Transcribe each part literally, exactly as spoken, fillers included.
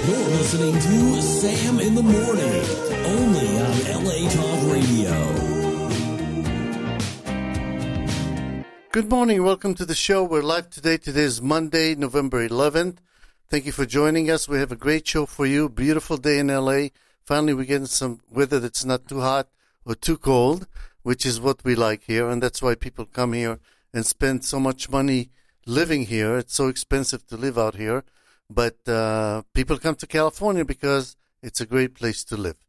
You're listening to Sam in the Morning, only on L A Talk Radio. Good morning. Welcome to the show. We're live today. Today is Monday, November eleventh. Thank you for joining us. We have a great show for you. Beautiful day in L A. Finally, we're getting some weather that's not too hot or too cold, which is what we like here. And that's why people come here and spend so much money living here. It's so expensive to live out here. But uh, people come to California because it's a great place to live.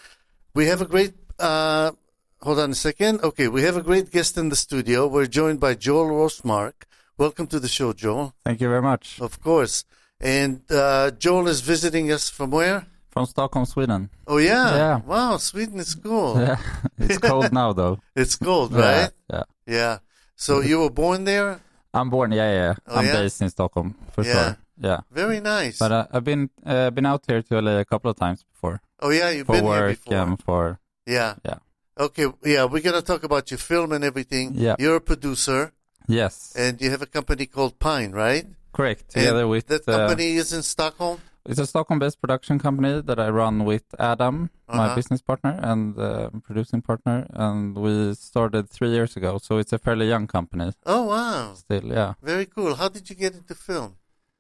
We have a great, uh, hold on a second. Okay, we have a great guest in the studio. We're joined by Joel Rosmark. Welcome to the show, Joel. Thank you very much. Of course. And uh, Joel is visiting us from where? From Stockholm, Sweden. Oh, yeah? Yeah. Wow, Sweden is cool. Yeah. It's cold now, though. It's cold, right? Yeah. Yeah. yeah. So you were born there? I'm born, yeah, yeah. Oh, I'm yeah? based in Stockholm, for yeah. sure. Yeah. Very nice. But uh, I've been uh, been out here to L A a couple of times before. Oh, yeah? You've for been work, here before? Um, for Yeah. Yeah. Okay, yeah, we're going to talk about your film and everything. Yeah. You're a producer. Yes. And you have a company called Pine, right? Correct. Together and with... that company uh, is in Stockholm? It's a Stockholm-based production company that I run with Adam, uh-huh. my business partner and uh, producing partner. And we started three years ago, so it's a fairly young company. Oh, wow. Still, yeah. Very cool. How did you get into film?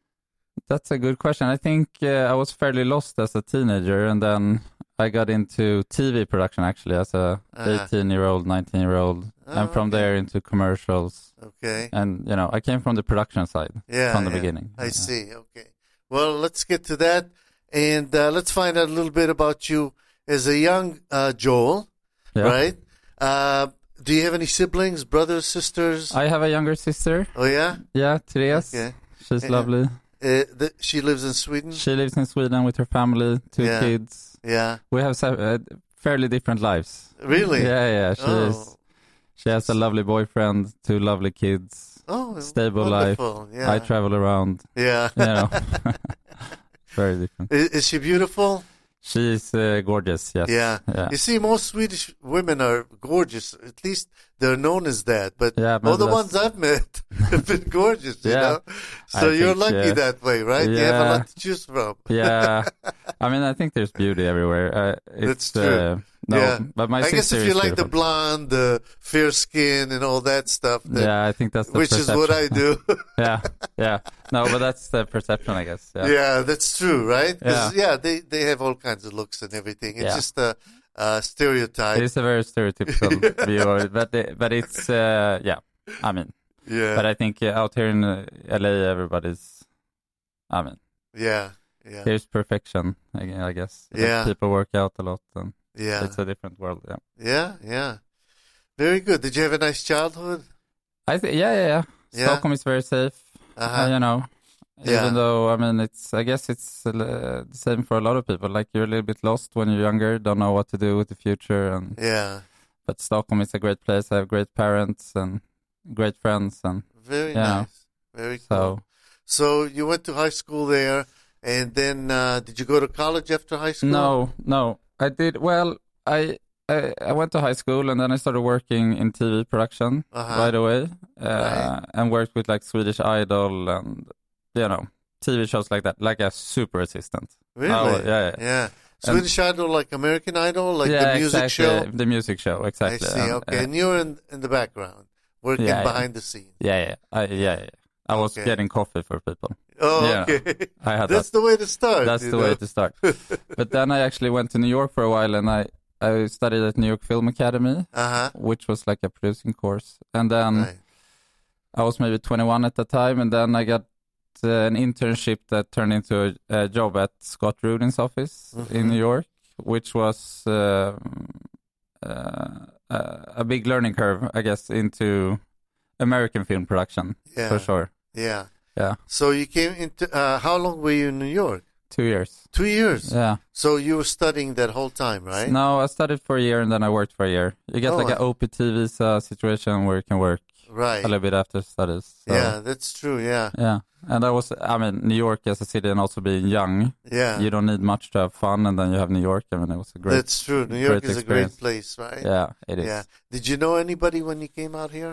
That's a good question. I think uh, I was fairly lost as a teenager, and then I got into T V production, actually, as a uh-huh. eighteen-year-old, nineteen-year-old, oh, and from okay. there into commercials. Okay. And, you know, I came from the production side yeah, from the yeah. beginning. I yeah. see. Okay. Well, let's get to that, and uh, let's find out a little bit about you as a young uh, Joel, yeah. right? Uh, do you have any siblings, brothers, sisters? I have a younger sister. Oh, yeah? Yeah, Therese. Okay. She's yeah. lovely. Uh, the, she lives in Sweden? She lives in Sweden with her family, two yeah. kids. Yeah. We have uh, fairly different lives. Really? Yeah, yeah. She, oh. is, she has a lovely boyfriend, two lovely kids. Oh, stable wonderful. life. Yeah. I travel around. Yeah. You know. Very different. Is, is she beautiful? She's uh, gorgeous, yes. Yeah. yeah. You see, most Swedish women are gorgeous. At least they're known as that. But yeah, all the ones I've met have been gorgeous, you yeah. know? So I you're think, lucky uh, that way, right? Yeah. You have a lot to choose from. yeah. I mean, I think there's beauty everywhere. Uh, it's, That's true. Uh, no, yeah. but my I guess if you like beautiful. the blonde, the fair skin, and all that stuff. Then, yeah, I think that's the Which perception. is what I do. yeah, yeah. No, but that's the perception, I guess. Yeah, yeah that's true, right? Yeah. yeah, they, they have all kinds of looks and everything. It's yeah. just a, a stereotype. It is a very stereotypical view of it, but, the, but it's, uh, yeah, I mean. Yeah. But I think uh, out here in uh, L A, everybody's, I mean. Yeah, yeah. Here's perfection, I, I guess. Yeah. People work out a lot, and yeah. it's a different world, yeah. Yeah, yeah. Very good. Did you have a nice childhood? I think, yeah, yeah, yeah. Yeah? Stockholm is very safe, uh-huh. uh, you know. Yeah. Even though, I mean, it's, I guess it's uh, the same for a lot of people. Like, you're a little bit lost when you're younger, don't know what to do with the future. And yeah. But Stockholm is a great place. I have great parents and great friends. And Very yeah. nice. Very cool. So, so you went to high school there, and then uh, did you go to college after high school? No, no. I did, well, I... I, I went to high school, and then I started working in T V production uh-huh. right away, uh, right. and worked with like Swedish Idol and, you know, T V shows like that, like a super assistant. Really? Oh, yeah, yeah. yeah. Swedish and, Idol, like American Idol, like yeah, the music exactly, show? The music show, exactly. I see, and, okay. Uh, and you're in, in the background, working yeah, behind yeah. the scenes. Yeah, yeah. I, yeah, yeah. I was okay. getting coffee for people. Oh, yeah. okay. I had That's that. the way to start. That's the know? way to start. But then I actually went to New York for a while, and I, I studied at New York Film Academy, uh-huh. which was like a producing course. And then right. I was maybe twenty-one at the time, and then I got uh, an internship that turned into a, a job at Scott Rudin's office mm-hmm. in New York, which was uh, uh, a big learning curve, I guess, into American film production, yeah. for sure. Yeah. Yeah. So you came into, uh, how long were you in New York? Two years. Two years? Yeah. So you were studying that whole time, right? No, I studied for a year, and then I worked for a year. You get oh, like an O P T visa situation where you can work right. a little bit after studies. So. Yeah, that's true, yeah. Yeah. And I was, I mean, New York as a city, and also being young, yeah. you don't need much to have fun, and then you have New York. I mean, it was a great That's true. New York great is experience. a great place, right? Yeah, it is. Yeah. Did you know anybody when you came out here?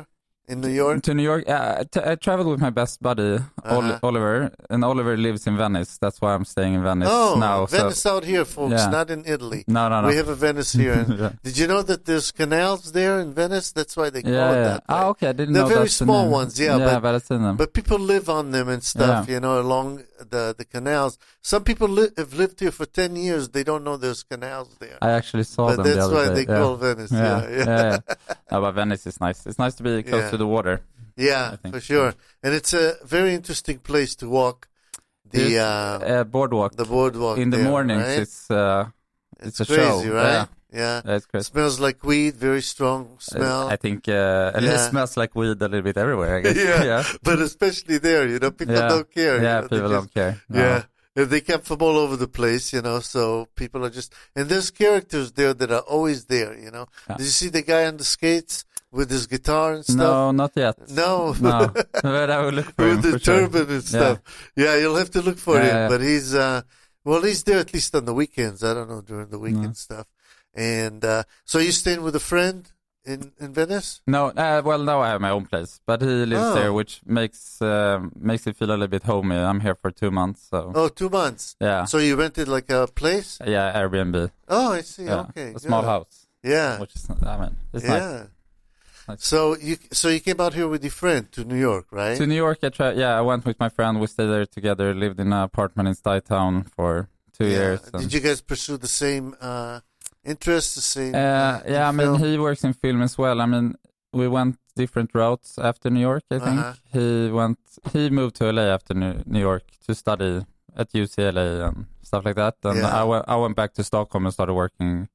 in New York? To New York. Uh, I, t- I traveled with my best buddy, Ol- Uh-huh. Oliver, and Oliver lives in Venice. That's why I'm staying in Venice Oh, now. Venice so, out here, folks, yeah. not in Italy. No, no, no. We have a Venice here. And Yeah. Did you know that there's canals there in Venice? That's why they call yeah, it yeah. that way. Ah, okay. I didn't They're know very that's the small name. ones, yeah, Yeah, but- but I've seen them. But people live on them and stuff, Yeah. you know, along the, the canals. Some people li- have lived here for ten years. They don't know there's canals there. I actually saw But them the that's other why day. they yeah. call Venice. Yeah, Yeah, yeah. yeah. yeah. No, but Venice is nice. It's nice to be close Yeah. to the water. Yeah, I think for so. sure. And it's a very interesting place to walk. The It's, uh, uh, boardwalk. the boardwalk In the there, mornings, right? it's uh, It's, it's a crazy, show. right? Yeah. Yeah. yeah, it's great. Smells like weed, very strong smell. I think uh, at Yeah. least smells like weed a little bit everywhere. I guess. yeah. yeah, But especially there, you know, people yeah. don't care. you Yeah, know, they people just- don't care. No. Yeah. And they come from all over the place, you know, so people are just, and there's characters there that are always there, you know. Yeah. Did you see the guy on the skates with his guitar and stuff? No, not yet. No. No, but I will look for him with the for sure. turban and stuff. Yeah. you'll have to look for Yeah, him. yeah. But he's, uh, well, he's there at least on the weekends. I don't know, during the weekend stuff. And, uh, so you're staying with a friend in, in Venice? No, uh, well, now I have my own place, but he lives Oh. there, which makes uh, makes it feel a little bit homey. I'm here for two months, so Oh, two months. yeah, So you rented like a place? yeah, Airbnb. Oh, I see. Yeah. Okay. a small good. house, Yeah. which is, I mean, it's nice. yeah. Nice. So you so you came out here with your friend to New York, right? To New York, I tried. Yeah, I went with my friend. We stayed there together. Lived in an apartment in Stuytown for two Yeah. years. and- Did you guys pursue the same uh, interests, the same? Uh, in yeah, I mean, film? he works in film as well. I mean, we went different routes after New York, I think. Uh-huh. He went, he moved to L A after New, New York to study at U C L A and stuff like that. And Yeah. I, went, I went back to Stockholm and started working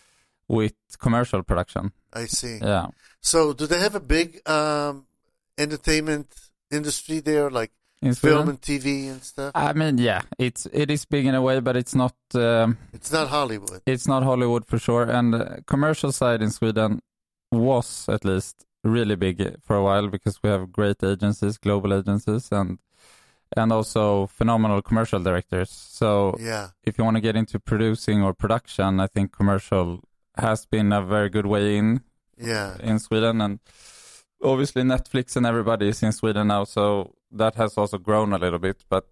with commercial production. I see. Yeah. So do they have a big um, entertainment industry there, like In film Sweden? and T V and stuff? I mean, yeah, it's, it is big in a way, but it's not, um, It's not Hollywood. it's not Hollywood for sure. And uh, commercial side in Sweden was at least really big for a while because we have great agencies, global agencies, and and also phenomenal commercial directors. So Yeah. if you want to get into producing or production, I think commercial has been a very good way in Yeah. in Sweden. And obviously Netflix and everybody is in Sweden now, so that has also grown a little bit. But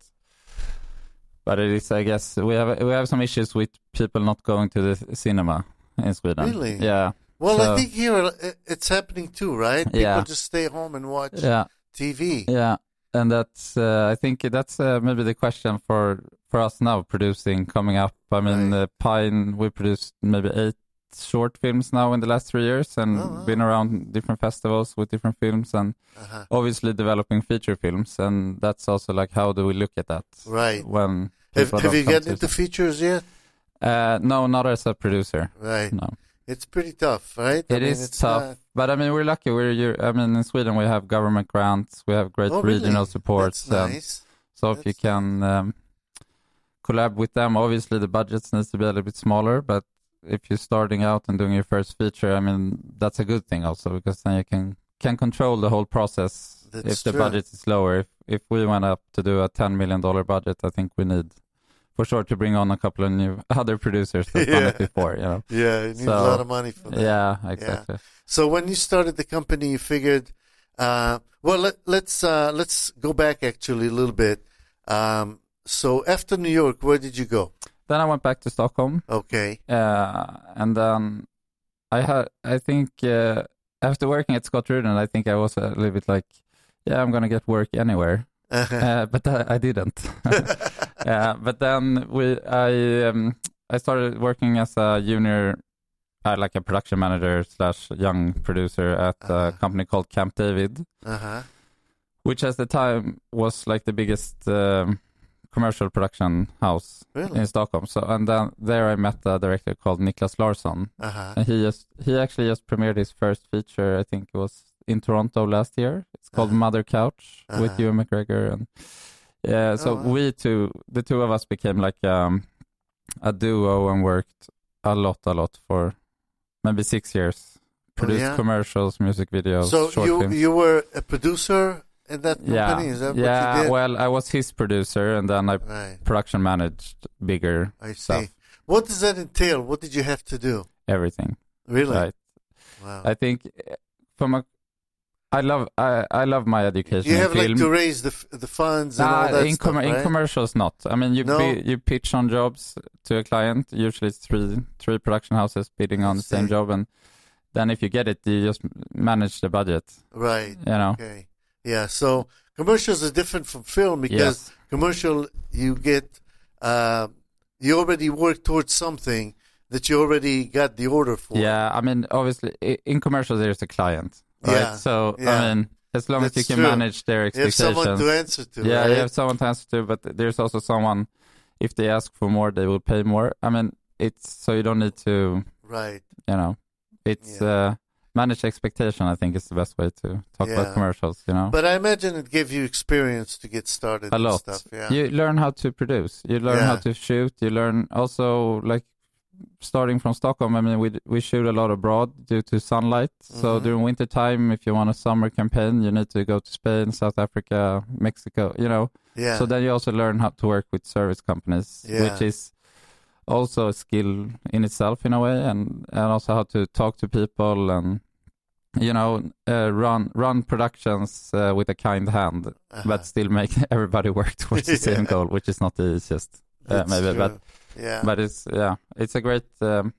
but it is, I guess, we have we have some issues with people not going to the cinema in Sweden. Really? Yeah. Well, So- I think here uh, it's happening too, right? People Yeah. just stay home and watch Yeah. T V. Yeah, and that's uh, I think that's uh, maybe the question for for us now producing coming up. I mean, Right. uh, Pine, we produced maybe eight short films now in the last three years and Oh, wow. been around different festivals with different films and Uh-huh. obviously developing feature films. And that's also like, how do we look at that Right. when Have, people have don't you come gotten to into some- features yet? Uh, no, not as a producer. Right. No. It's pretty tough, right? I It mean, is it's tough, not- but I mean, we're lucky. We're, you I mean, in Sweden we have government grants, we have great Oh, really? regional support. That's and nice. So if you That's can um, collab with them, obviously the budgets needs to be a little bit smaller, but if you're starting out and doing your first feature, I mean, that's a good thing also, because then you can, can control the whole process. That's if the true. budget is lower, if, if we went up to do a ten million dollars budget, I think we need for sure to bring on a couple of new other producers that have done it Yeah. before, you know. Yeah, you need So, a lot of money for that. Yeah, exactly. So when you started the company, you figured, uh, well, let, let's uh, let's go back actually a little bit. Um, so after New York, where did you go? Then I went back to Stockholm. Okay. Uh, and then I had, I think, uh, after working at Scott Rudin, I think I was a little bit like, yeah, I'm going to get work anywhere. Uh, but I, I didn't. uh, but then we, I, um, I started working as a junior, uh, like a production manager slash young producer at Uh-huh. a company called Camp David, Uh-huh. which at the time was like the biggest um, commercial production house Really? in Stockholm. So, and then there I met a director called Niklas Larsson. Uh-huh. And he just he actually just premiered his first feature. I think it was in Toronto last year. It's called Uh-huh. Mother Couch with Uh-huh. Ewan McGregor, and yeah. So Oh, wow. we two, the two of us, became like um, a duo and worked a lot, a lot for maybe six years. Produced yeah? commercials, music videos, So short you films. you were a producer in that company? yeah, Is that yeah. what you did? Well, I was his producer, and then I Right. production managed bigger I see. stuff. What does that entail? What did you have to do? everything. Really? Right. Wow. I think uh, from a I love I, I love my education. You have in film. like to raise the f- the funds and Nah, all that in, stuff, com- right? in commercials, not. I mean, you No? bi- you pitch on jobs to a client. Usually, it's three three production houses bidding on the same job, and then if you get it, you just manage the budget. Right. You know. Okay. Yeah. So commercials are different from film because Yes. commercial you get uh, you already work towards something that you already got the order for. Yeah, I mean, obviously, i- in commercials, there's a client, right? Yeah, So, yeah. I mean, as long as That's you can true. manage their You have expectations. someone to answer to. yeah, right? you have someone to answer to, but there's also someone, if they ask for more, they will pay more. I mean, it's so you don't need to, Right. you know, it's Yeah. uh, manage expectation, I think is the best way to talk Yeah. about commercials, you know? But I imagine it gave you experience to get started a and lot. stuff. Yeah. You learn how to produce. You learn how Yeah. to shoot. You learn also like starting from Stockholm. I mean, we we shoot a lot abroad due to sunlight. So Mhm. during winter time, if you want a summer campaign, you need to go to Spain, South Africa, Mexico. You know. yeah. So then you also learn how to work with service companies, Yeah. which is also a skill in itself in a way, and and also how to talk to people and. You know, uh, run run productions uh, with a kind hand, Uh-huh. but still make everybody work towards the same Yeah. goal, which is not the easiest. Uh, That's maybe, true. but yeah. but it's yeah, it's a great. Um,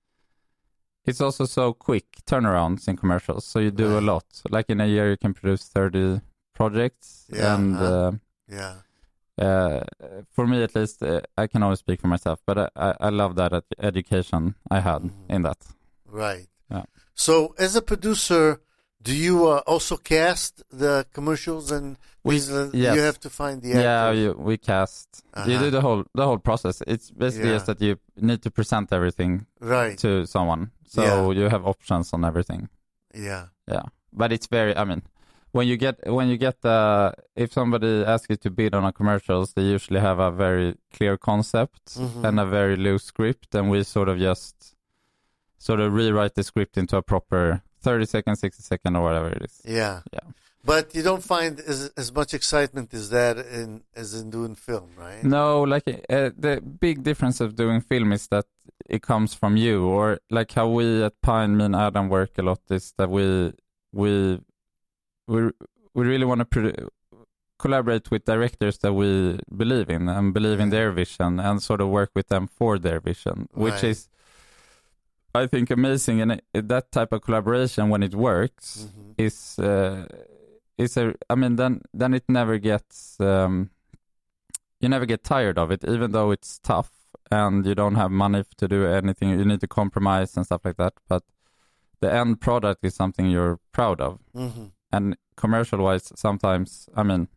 it's also so quick turnarounds in commercials, so you do a Right. lot. Like in a year, you can produce thirty projects, Yeah, and uh-huh. uh, yeah. uh, for me at least, uh, I can always speak for myself, but I, I, I love that ed- education I had Mhm. in that. Right. Yeah. So, as a producer, do you uh, also cast the commercials and We- these, uh, yes. you have to find the Yeah, actors? you, we cast. You Uh-huh. do the whole the whole process. It's basically Yeah. just that you need to present everything Right. to someone, so Yeah. you have options on everything. Yeah. Yeah, but it's very. I mean, when you get when you get uh, if somebody asks you to bid on a commercials, they usually have a very clear concept Mhm. and a very loose script, and we sort of just sort of rewrite the script into a proper thirty second, sixty second, or whatever it is. Yeah. Yeah. But you don't find as as much excitement as that in as in doing film, right? No, like uh, the big difference of doing film is that it comes from you, or like how we at Pine, me and Adam work a lot is that we we we we really want to pro- collaborate with directors that we believe in and believe in Yeah. their vision and sort of work with them for their vision, which Right. is I think amazing, and it, that type of collaboration when it works Mhm. is uh, is a I mean then then it never gets um, you never get tired of it, even though it's tough and you don't have money to do anything. You need to compromise and stuff like that, but the end product is something you're proud of. Mhm. And commercial wise, sometimes I mean,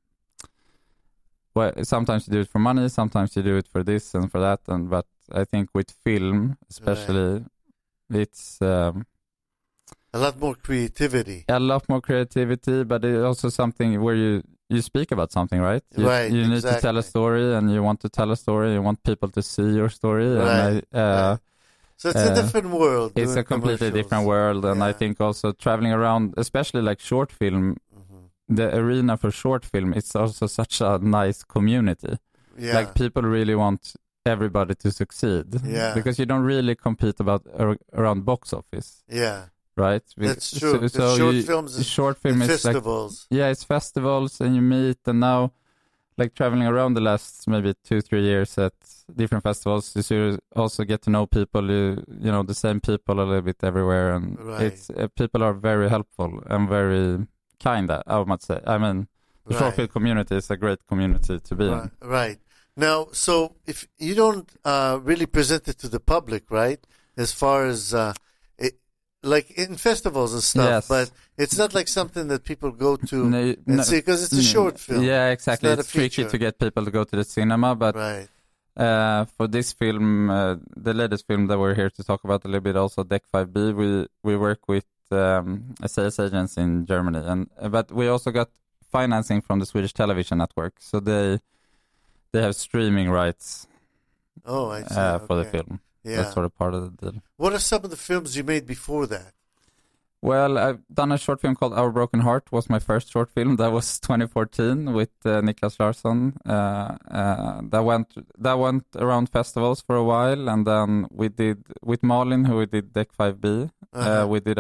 well, sometimes you do it for money, sometimes you do it for this and for that, and but I think with film, especially, it's um, A lot more creativity. a lot more creativity, but it's also something where you you speak about something, right? You, Right, You need to tell a exactly. story, and you want to tell a story. You want people to see your story. Right, And I, uh, right. So it's a uh, different world. It's doing a completely commercials. different world, and I Yeah. think also traveling around, especially like short film, Mhm. the arena for short film, it's also such a nice community. Yeah. Like people really want everybody to succeed. Yeah. Because you don't really compete about ar- around box office, yeah. right? That's So- true. 'cause So, short you- films is short film and is like festivals. yeah, it's festivals and you meet, and now like traveling around the last maybe two, three years at different festivals, you sort of also get to know people, you, you know, the same people a little bit everywhere, and Right. it's uh, people are very helpful and very kind, I must say. I mean, the short Right. film community is a great community to be Right. in. right. Now, so if you don't uh, really present it to the public, right? As far as uh, it, like in festivals and stuff, Yes. but it's not like something that people go to No, and no, see because it's a mm, short film. Yeah, exactly. not a It's, tricky feature. to get people to go to the cinema, but Right. Uh, for this film, uh, the latest film that we're here to talk about a little bit, also Deck five B, we we work with um, a sales agents in Germany, and but we also got financing from the Swedish Television Network, so they they have streaming rights Oh, I see. uh, for the Okay. film. Yeah. That's sort of part of the deal. What are some of the films you made before that? Well, I've done a short film called Our Broken Heart. Was my first short film. That was twenty fourteen with uh, Niklas Larsson. Uh, uh, that went that went around festivals for a while, and then we did with Malin, who we did Deck five B. Uh-huh. Uh, we did a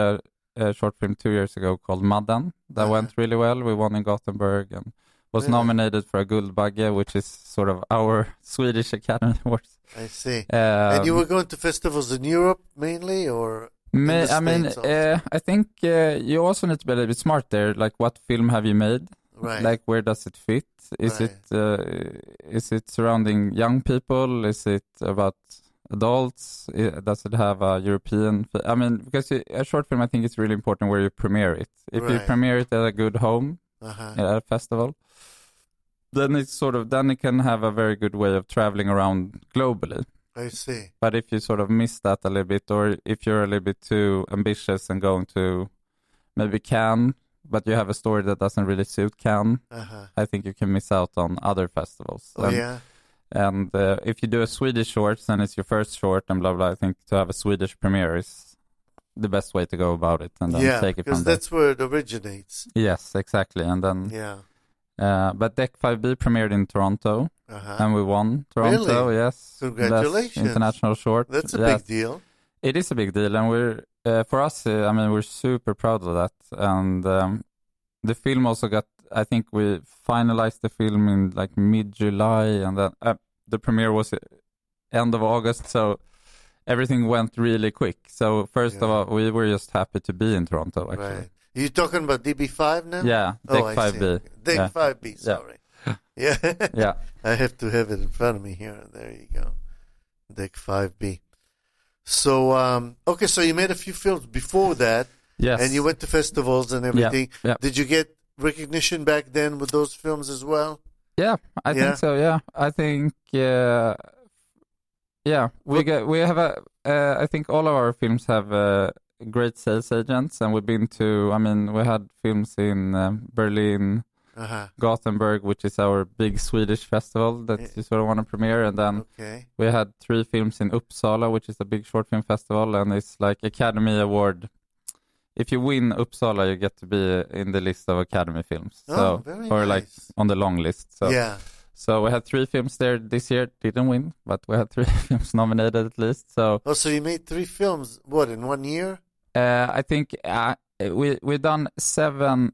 a short film two years ago called Madden that Uh-huh. went really well. We won in Gothenburg and was Really? nominated for a Guldbagge, which is sort of our Swedish Academy Awards. I see. Um, and you were going to festivals in Europe mainly, or? May, the I mean, States also? uh, I think uh, you also need to be a little bit smart there. Like, what film have you made? Right. Like, where does it fit? Is Right. it uh, is it surrounding young people? Is it about adults? I- Does it have a European? fi- I mean, because you- a short film, I think it's really important where you premiere it. If you Right. premiere it at a good home Uh-huh. at a festival, then it's sort of then it can have a very good way of traveling around globally. I see. But if you sort of miss that a little bit, or if you're a little bit too ambitious and going to maybe Cannes, but you have a story that doesn't really suit Cannes, Uh-huh. I think you can miss out on other festivals. Oh, and yeah? and uh, if you do a Swedish short, then it's your first short and blah, blah. I think to have a Swedish premiere is the best way to go about it. And then Yeah, take it because from there. that's where it originates. Yes, exactly. And then, Yeah. uh, but Deck five B premiered in Toronto Uh-huh. and we won Toronto. Really? Yes. Congratulations. Best international short. That's a Yes. big deal. It is a big deal, and we're uh, for us. Uh, I mean, we're super proud of that. And um, the film also got. I think we finalized the film in like mid-July, and then uh, the premiere was end of August. So everything went really quick. So first of Yeah. all, we were just happy to be in Toronto. Actually, Right. You're talking about D B five now? yeah, Oh, Deck I five B. see. Deck Yeah. five B, sorry. Yeah. Yeah. I have to have it in front of me here. There you go. Deck five B. So, um, okay, so you made a few films before that, Yes, and you went to festivals and everything. yeah. Did you get recognition back then with those films as well? Yeah, I Yeah? think so. Yeah, I think. Uh, yeah, we What- get we have a. Uh, I think all of our films have uh, great sales agents, and we've been to. I mean, we had films in um, Berlin, Uh-huh. Gothenburg, which is our big Swedish festival that Yeah. you sort of want to premiere, and then Okay. we had three films in Uppsala, which is a big short film festival, and it's like Academy Award. If you win Uppsala, you get to be in the list of Academy films. Oh, So, very or like nice. on the long list. So. Yeah. So we had three films there this year, didn't win, but we had three films nominated at least. So Oh, so you made three films, what, in one year? uh, I think uh, we we've done seven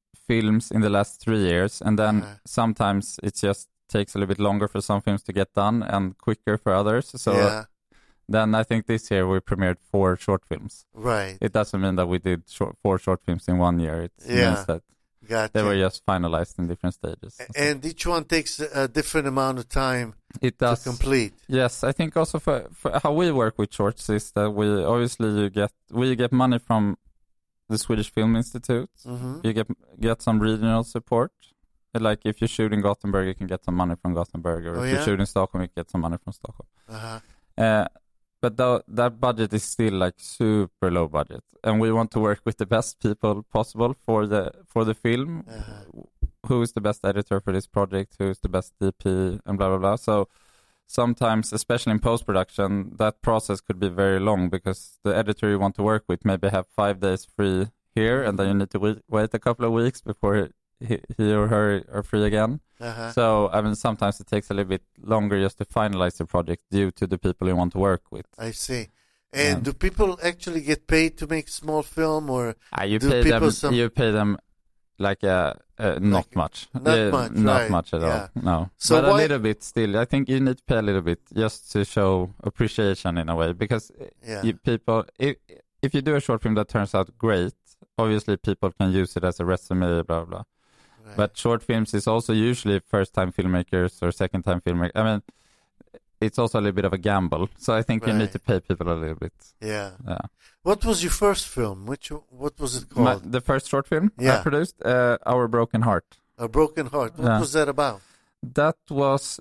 films in the last three years, and then Uh-huh. sometimes it just takes a little bit longer for some films to get done and quicker for others. So yeah. then I think this year we premiered four short films. Right. It doesn't mean that we did short, four short films in one year. It Yeah. means that Gotcha. they were just finalized in different stages. And each one takes a different amount of time It does. to complete. Yes, I think also for, for how we work with shorts is that we obviously you get we get money from the Swedish Film Institute. hmm You get get some regional support. Like if you shoot in Gothenburg, you can get some money from Gothenburg, or Oh, if yeah? you shoot in Stockholm, you get some money from Stockholm. Uh-huh. Uh, but tho- that budget is still like super low budget, and we want to work with the best people possible for the for the film. Uh-huh. Who is the best editor for this project? Who is the best D P? And blah blah blah. So sometimes, especially in post-production, that process could be very long because the editor you want to work with maybe have five days free here, and then you need to wait, wait a couple of weeks before he, he or her are free again. Uh-huh. So, I mean, sometimes it takes a little bit longer just to finalize the project due to the people you want to work with. I see. And Yeah. do people actually get paid to make small film, or Ah, you Do pay people them. some- You pay them like uh, uh, not Like, much. not Yeah, much, Not right, much at yeah. all. No. So but a why- little bit still. I think you need to pay a little bit just to show appreciation in a way, because yeah, you, people, if if you do a short film that turns out great, obviously people can use it as a resume, blah blah. right. But short films is also usually first-time filmmakers or second-time filmmakers. I mean, it's also a little bit of a gamble. So I think you need Right. to pay people a little bit. yeah. Yeah. What was your first film? Which what was it My, called? the first short film Yeah. I produced, uh, Our Broken Heart. A Broken Heart. What Yeah. was that about? That was,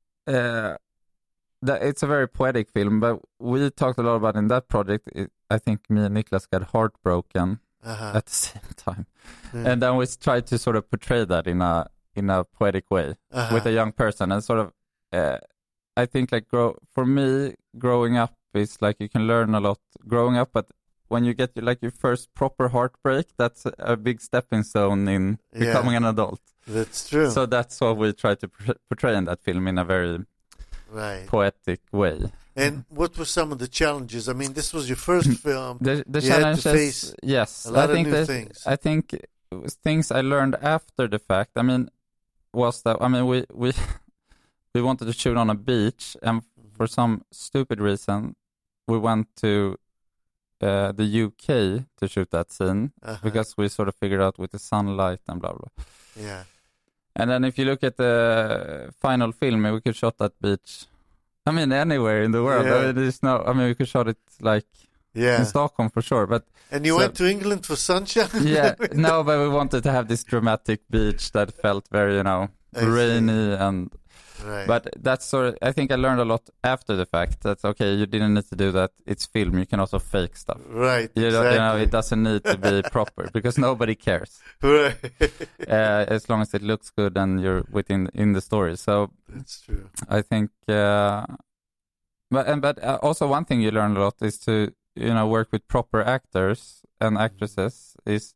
uh, that it's a very poetic film, but we talked a lot about in that project. It, I think me and Niklas got heartbroken Uh-huh. at the same time, Yeah. and then we tried to sort of portray that in a in a poetic way Uh-huh. with a young person, and sort of, uh, I think like grow for me, growing up is like you can learn a lot growing up, but when you get like your first proper heartbreak, that's a, a big stepping stone in Yeah. becoming an adult. That's true. So that's what we try to pr- portray in that film in a very right. poetic way. And what were some of the challenges? I mean, this was your first film. The, the you had to challenges, face yes. a lot I think of new that- things. I think it was things I learned after the fact. I mean, was that I mean we we we wanted to shoot on a beach, and for some stupid reason, we went to uh, the U K to shoot that scene Uh-huh. because we sort of figured out with the sunlight and blah blah. Yeah. And then if you look at the final film, we could shot that beach. I mean, anywhere in the world. Yeah. I mean, there's no. I mean, we could shot it like Yeah. in Stockholm for sure, but. And you So- went to England for sunshine? Yeah, no, but we wanted to have this dramatic beach that felt very, you know, I see. rainy and. Right. But that's sort of. I think I learned a lot after the fact that okay, you didn't need to do that. It's film. You can also fake stuff. right. You, exactly. know, you know, it doesn't need to be proper because nobody cares Right. uh, as long as it looks good and you're within in the story. So That's true. I think. Uh, but and but uh, also one thing you learn a lot is to you know work with proper actors and actresses is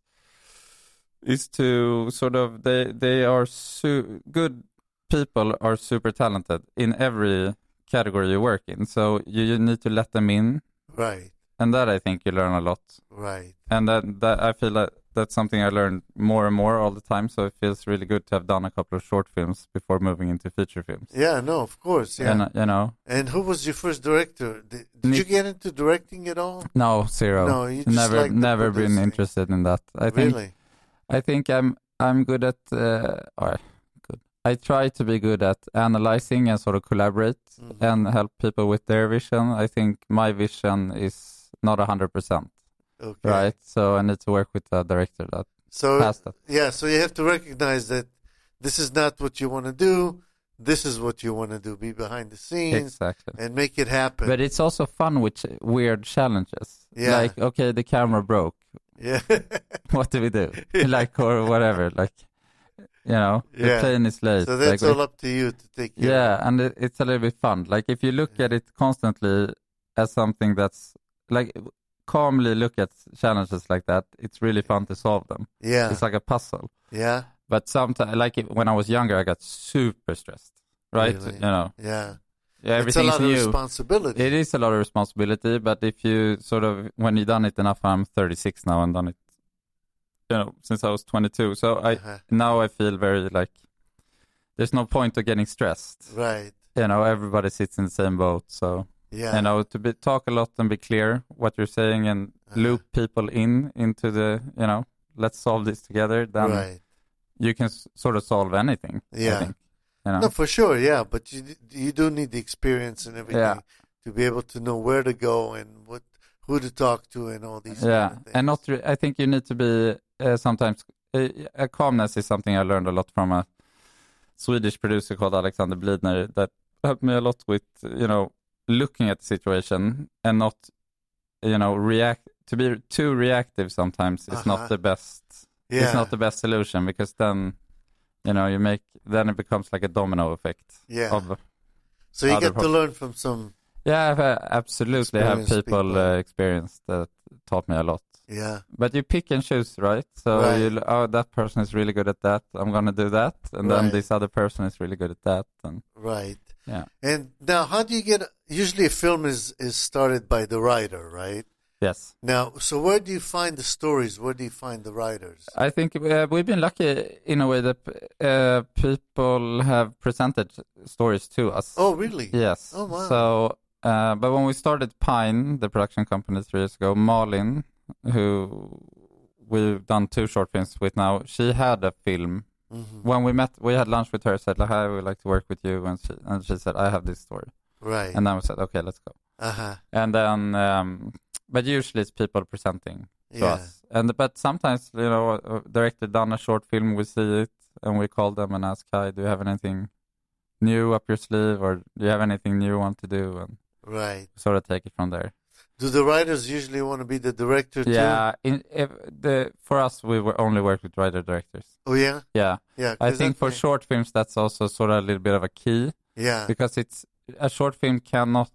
is to sort of they they are su- good people are super talented in every category you work in, so you, you need to let them in, Right. and that I think you learn a lot, Right. and that that I feel that that's something I learn more and more all the time. So it feels really good to have done a couple of short films before moving into feature films. Yeah, no, of course. Yeah. And uh, you know, And who was your first director? Did, did Nick- you get into directing at all? no zero, No, you just never like the never been producing. interested in that. I think Really? I think I'm I'm good at uh, or good. I try to be good at analyzing and sort of collaborate Mhm. and help people with their vision. I think my vision is not a hundred percent Okay. right, so I need to work with a director that So, has that. yeah, so you have to recognize that this is not what you want to do. This is what you want to do. Be behind the scenes Exactly. and make it happen. But it's also fun with ch- weird challenges. Yeah. Like, okay, the camera broke. yeah. What do we do? Like, or whatever. Like, you know, the Yeah. plane is late. So that's like, all up to you to take care of. yeah, and it, it's a little bit fun. Like if you look at it constantly as something that's like calmly look at challenges like that, it's really fun to solve them. Yeah. It's like a puzzle. Yeah. But sometimes, like it, when I was younger, I got super stressed. Right? Really? You know, Yeah. yeah, It's a everything's lot of new. responsibility. It is a lot of responsibility, but if you sort of when you've done it enough, I'm thirty-six now and done it, you know, since I was twenty-two. So I Uh-huh. now I feel very like there's no point of getting stressed. Right. You know, everybody sits in the same boat. So Yeah. you know, to be, talk a lot and be clear what you're saying and Uh-huh. loop people in into the, you know, let's solve this together. Then Right. you can s- sort of solve anything. Yeah. I think. You know? No, for sure, yeah. But you you do need the experience and everything Yeah. to be able to know where to go and what who to talk to and all these. Yeah, kind of things. and not. Re- I think you need to be uh, sometimes. Uh, a calmness is something I learned a lot from a Swedish producer called Alexander Blidner that helped me a lot with, you know, looking at the situation and not, you know, react. To be too reactive sometimes is Uh-huh. not the best. yeah. It's not the best solution because then, you know, you make then it becomes like a domino effect. Yeah. Of, So you other get to pro- learn from some. yeah, I've, uh, absolutely have Experienced people, people. Uh, experience that taught me a lot. Yeah. But you pick and choose, right? So Right. you, oh, that person is really good at that. I'm gonna do that, and then Right. this other person is really good at that, and Right. yeah, And now, how do you get? Usually, a film is is started by the writer, right? yes. Now, so where do you find the stories? Where do you find the writers? I think uh, we've been lucky in a way that uh, people have presented stories to us. Oh, really? Yes. Oh, wow. So, uh, but when we started Pine, the production company three years ago, Malin, who we've done two short films with now, she had a film. Mhm. When we met, we had lunch with her, said, like, hi, we'd like to work with you. And she, and she said, I have this story. Right. And then we said, okay, let's go. Uh huh. And then, um, but usually it's people presenting to Yeah. us. And but sometimes, you know, a director done a short film, we see it, and we call them and ask, hi, do you have anything new up your sleeve, or do you have anything new you want to do? And Right. sort of take it from there. Do the writers usually want to be the director too? Yeah, in, if the for us, we were only work with writer directors. Oh yeah. Yeah, Yeah. I 'cause think that- for short films that's also sort of a little bit of a key. Yeah. Because it's a short film cannot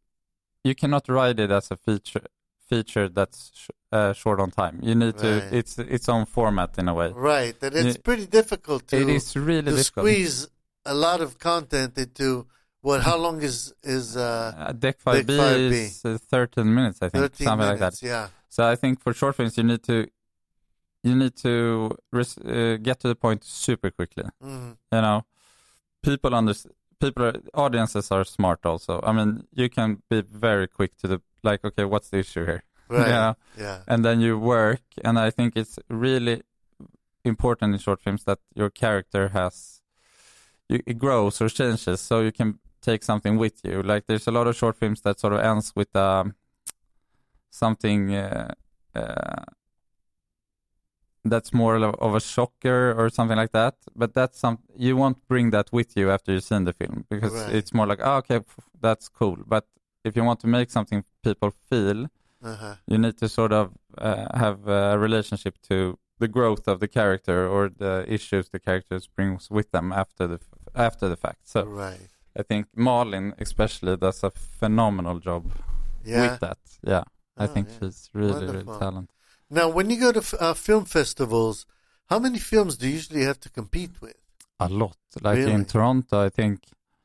you cannot write it as a feature feature that's sh- uh, short on time. You need Right. to it's its own format in a way. Right. And it's Yeah. pretty difficult to It is really to difficult. squeeze a lot of content into What? How long is is uh, uh, Deck five B is uh, thirteen minutes, I think, thirteen something minutes, like that. Yeah. So I think for short films, you need to you need to res- uh, get to the point super quickly. Mm-hmm. You know, people under people are, audiences are smart also. I mean, you can be very quick to the like, okay, what's the issue here? Right. You know? Yeah. And then you work, and I think it's really important in short films that your character has you, it grows or changes, so you can take something with you. Like there's a lot of short films that sort of ends with um, something uh, uh, that's more of a shocker or something like that. But that's some you won't bring that with you after you've seen the film, because Right. it's more like, oh, okay, that's cool. But if you want to make something people feel, uh-huh. you need to sort of uh, have a relationship to the growth of the character or the issues the characters brings with them after the after the fact. So right. I think Malin especially does a phenomenal job Yeah. with that. Yeah, I Oh, think yeah. she's really, Wonderful. really talented. Now, when you go to f- uh, film festivals, how many films do you usually have to compete with? A lot. Like Really? in Toronto, I think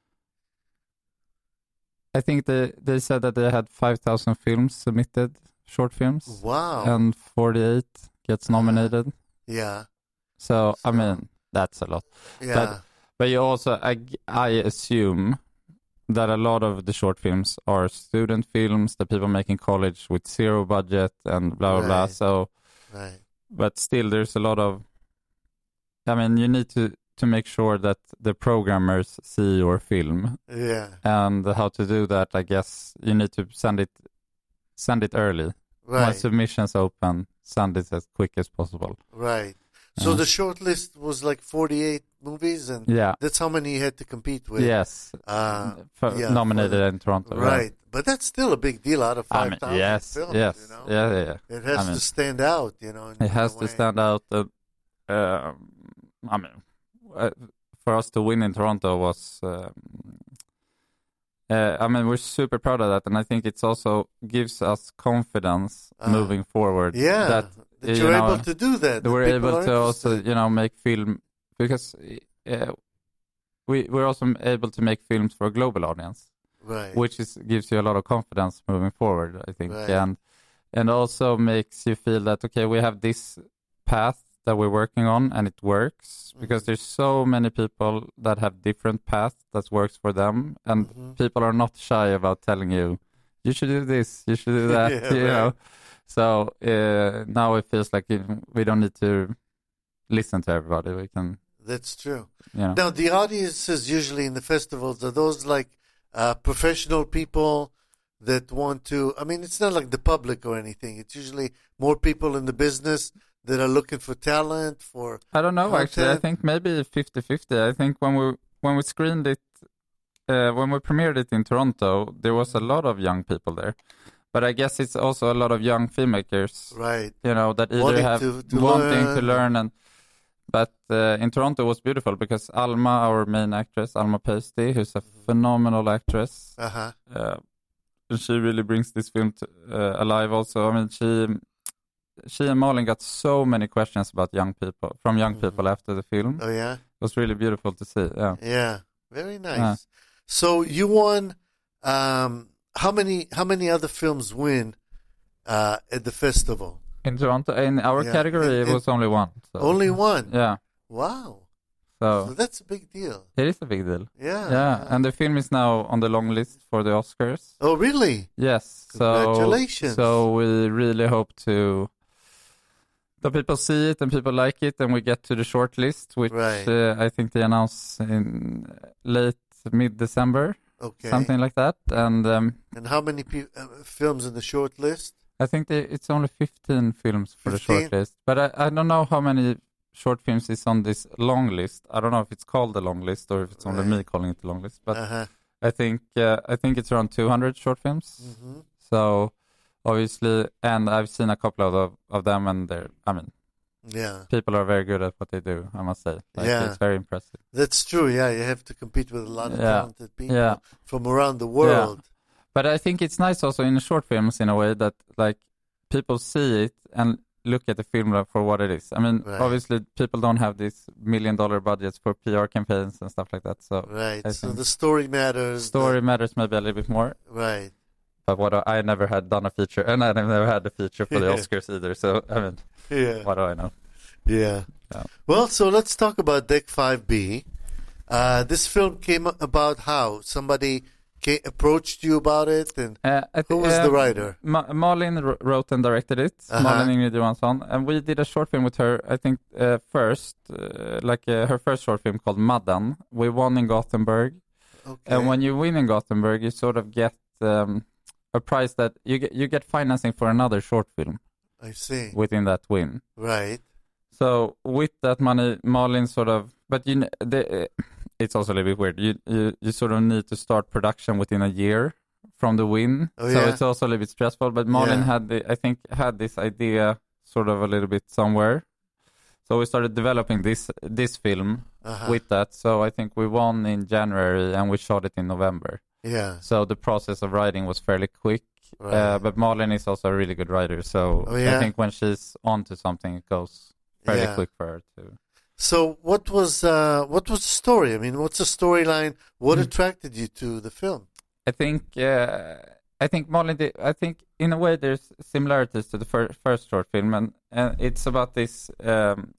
I think they, they said that they had five thousand films submitted, short films, Wow. and forty-eight gets nominated. yeah. So, I So- mean, that's a lot. Yeah. But you also, I, I assume that a lot of the short films are student films that people make in college with zero budget and blah, blah, blah. Right. So, right. but still, there's a lot of, I mean, you need to, to make sure that the programmers see your film. Yeah. And how to do that, I guess, you need to send it, send it early. When Right. submissions open, send it as quick as possible. Right. So Uh, the short list was like forty-eight movies, and Yeah. that's how many you had to compete with. Yes. Uh, For- yeah, nominated for the- in Toronto. yeah. Right. But that's still a big deal out of I five mean, thousand yes, films, yes, you know? yeah, yeah, yeah. It has I mean, to stand out, you know. in- It in has a to way. stand out. That, uh, I mean, uh, for us to win in Toronto was, um, uh, I mean, we're super proud of that, and I think it's also gives us confidence Uh, moving forward. Yeah. that That you you're know, able to do that. that we're that people able are to also, interested. you know, make film because uh, we we're also able to make films for a global audience, Right. which is gives you a lot of confidence moving forward, I think, Right. and and also makes you feel that okay, we have this path that we're working on and it works, because Mhm. there's so many people that have different paths that works for them, and Mhm. people are not shy about telling you you should do this, you should do that, Yeah, you right. know. So uh, now it feels like it, we don't need to listen to everybody. We can, That's true. you know. Now, the audiences usually in the festivals, are those like uh, professional people that want to, I mean, it's not like the public or anything. It's usually more people in the business that are looking for talent, for, I don't know, actually. I content. think maybe fifty-fifty. I think when we when we screened it, uh, when we premiered it in Toronto, there was a lot of young people there. But I guess it's also a lot of young filmmakers, right. you know, that either Wanting have to- to wanting learn. to learn. And but uh, in Toronto it was beautiful because Alma, our main actress, Alma Pasty, who's a phenomenal actress, Uh-huh. uh, she really brings this film to, uh, alive. Also, I mean, she she and Malin got so many questions about young people from young Mhm. people after the film. Oh, yeah? It was really beautiful to see. Yeah, Yeah. Very nice. Yeah. So you won, um, how many, how many other films win uh, at the festival? in Toronto, in our Yeah. category, In- it was only one. So. Only one? Yeah, Wow. So so that's a big deal. it is a big deal. Yeah. Yeah, and the film is now on the long list for the Oscars. Oh, really? Yes, so Congratulations. so we really hope to that people see it and people like it, and we get to the short list, which Right. uh, I think they announce in late mid December, Okay. something like that. And um, And how many pe- uh, films in the short list? I think they, it's only fifteen films for the fifteen? short list, but I, I don't know how many short films is on this long list. I don't know if it's called the long list or if it's only Right. me calling it the long list, but Uh-huh. I think uh, I think it's around two hundred short films. hmm So obviously, and I've seen a couple of the, of them, and they're, I mean, Yeah. people are very good at what they do, I must say. Like, Yeah. it's very impressive. That's true. Yeah. You have to compete with a lot of Yeah. talented people Yeah. from around the world. But I think it's nice also in short films in a way that like people see it, and look at the film for what it is. I mean, right. obviously people don't have these million dollar budgets for P R campaigns and stuff like that. So right. I so the story matters. Story the... matters maybe a little bit more. Right. But what I, I never had done a feature, and I never had a feature for the Oscars either. So I mean, yeah. What do I know? Yeah. yeah. Well, so let's talk about Deck five B. Uh, this film came about how somebody. Came, approached you about it, and uh, th- who was uh, the writer? Ma- Malin r- wrote and directed it. Uh-huh. Malin Ingrid Johansson, and we did a short film with her. I think uh, first, uh, like uh, her first short film called Maddan. We won in Gothenburg, okay. And when you win in Gothenburg, you sort of get um, a prize that you get. You get financing for another short film. I see. Within that win, right? So with that money, Malin sort of, but you, the. Uh, It's also a little bit weird. You, you you sort of need to start production within a year from the win, oh, so yeah. it's also a little bit stressful. But Malin yeah. had, the, I think, had this idea sort of a little bit somewhere, so we started developing this this film uh-huh. with that. So I think we won in January and we shot it in November. Yeah. So the process of writing was fairly quick, right. uh, but Malin is also a really good writer. So oh, yeah. I think when she's onto something, it goes fairly yeah. quick for her too. So what was uh, what was the story? I mean, what's the storyline? What mm. attracted you to the film? I think uh, I think Malin did, I think in a way there's similarities to the fir- first short film, and, and it's about this um,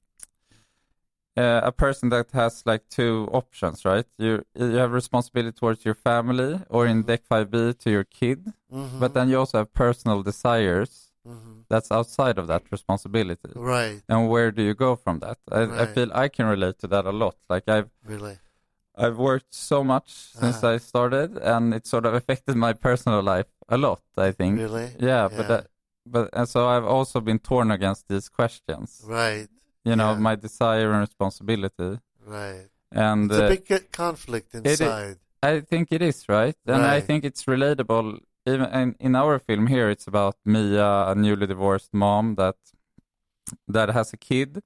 uh, a person that has like two options, right? You you have responsibility towards your family, or in Deck five B to your kid, mm-hmm. but then you also have personal desires. Mm-hmm. That's outside of that responsibility, right? And where do you go from that? I, right. I feel I can relate to that a lot. Like I've really, I've worked so much since uh-huh. I started, and it sort of affected my personal life a lot. I think, really, yeah. yeah. But that, but and so I've also been torn against these questions, right? You know, yeah. my desire and responsibility, right? And it's uh, a big conflict inside. It, I think it is, right? And right. I think it's relatable. Even in, in our film here, it's about Mia, a newly divorced mom that that has a kid,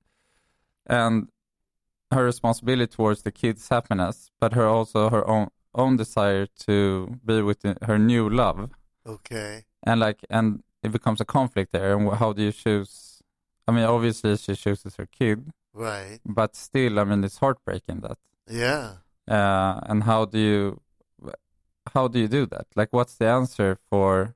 and her responsibility towards the kid's happiness, but her also her own own desire to be with the, her new love. Okay. And like, and it becomes a conflict there. And how do you choose? I mean, obviously she chooses her kid, right? But still, I mean, it's heartbreaking that. Yeah. Uh, and how do you? How do you do that? Like, what's the answer for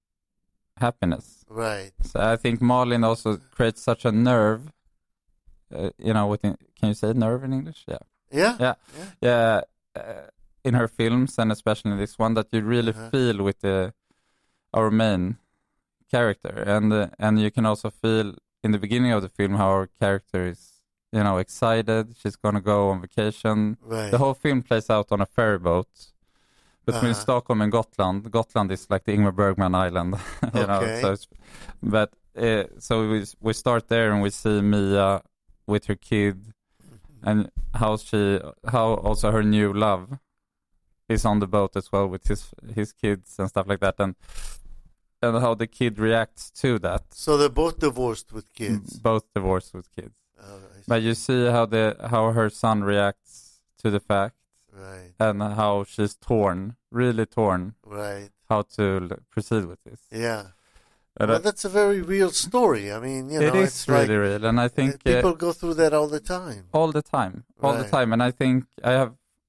happiness? Right. So I think Malin also creates such a nerve, uh, you know, within, can you say nerve in English? Yeah. Yeah. Yeah. Yeah. yeah uh, in her films, and especially in this one, that you really uh-huh. feel with the our main character. And, uh, and you can also feel in the beginning of the film how our character is, you know, excited. She's going to go on vacation. Right. The whole film plays out on a ferry boat. Between uh-huh. Stockholm and Gotland. Gotland is like the Ingmar Bergman island, you okay. know. So, it's, but uh, so we we start there and we see Mia with her kid, mm-hmm. and how she, how also her new love is on the boat as well with his his kids and stuff like that, and and how the kid reacts to that. So they're both divorced with kids. Both divorced with kids. Oh, but you see how the how her son reacts to the fact. Right. And how she's torn, really torn. Right. How to l- proceed with this. Yeah. But well, uh, that's a very real story. I mean, you know, it is it's really like, real, and I think uh, people uh, go through that all the time. All the time, all right. the time, and I think I have,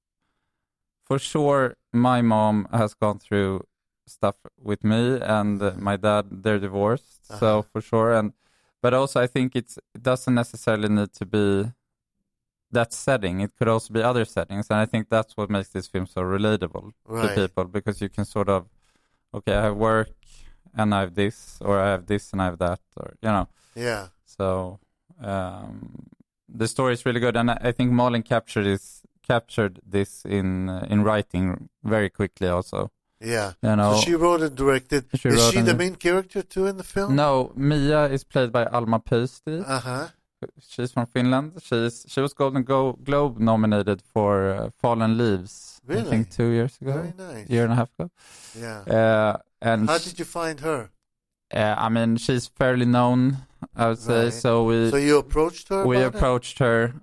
for sure, my mom has gone through stuff with me, and uh, my dad, they're divorced, uh-huh. so for sure, and but also I think it's it doesn't necessarily need to be that setting. It could also be other settings, and I think that's what makes this film so relatable right. to people, because you can sort of, okay, I have work and I have this, or I have this and I have that, or you know. Yeah. So um, the story is really good, and I, I think Malin captured this captured this in uh, in writing very quickly also. Yeah. You know, so she wrote and directed. She is wrote she and, the main character too in the film? No, Mia is played by Alma Pöysti. Uh huh. She's from Finland. She's she was Golden Go- Globe nominated for uh, Fallen Leaves. Really? I think two years ago. Very nice. Year and a half ago. Yeah. Uh, and how did you find her? Uh, I mean, she's fairly known, I would say. Right. So we. So you approached her. We about approached it? her,